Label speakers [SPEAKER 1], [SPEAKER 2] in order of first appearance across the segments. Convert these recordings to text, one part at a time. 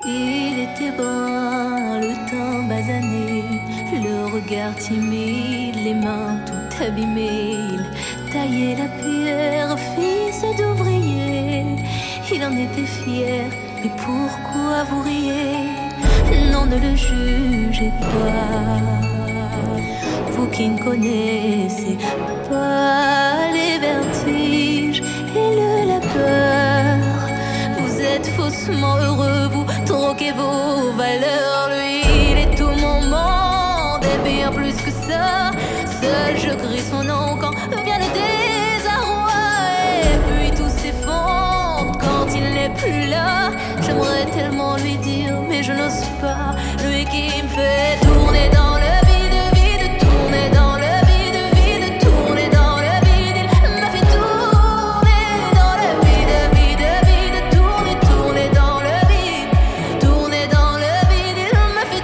[SPEAKER 1] Il était brun, le teint basané, le regard timide, les mains tout abîmées. Il taillait la pierre, fils d'ouvrier. Il en était fier, mais pourquoi vous riez? Non, ne le jugez pas, vous qui ne connaissez pas les vertiges et la peur. Vous êtes faussement heureux, vous troquez vos valeurs. Lui, il est tout mon monde et bien plus que ça. Seul je crie son nom quand vient le désarroi. Et puis tout s'effondre quand il n'est plus là. J'aimerais tellement lui dire, mais je n'ose pas. Lui qui me fait tourner dans le vide, vide, tourner dans le vide, vide, tourner dans le vide. Il m'a fait tourner dans le vide, vide, vide, tourner, tourner dans le vide, tourner dans le vide. Il m'a fait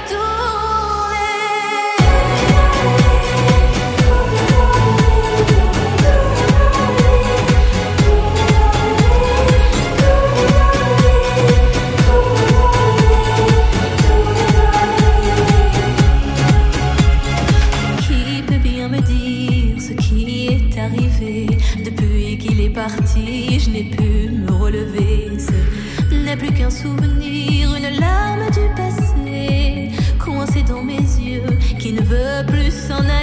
[SPEAKER 1] Depuis qu'il est parti, je n'ai pu me relever. Ce n'est plus qu'un souvenir, une larme du passé, coincée dans mes yeux, qui ne veut plus s'en aller.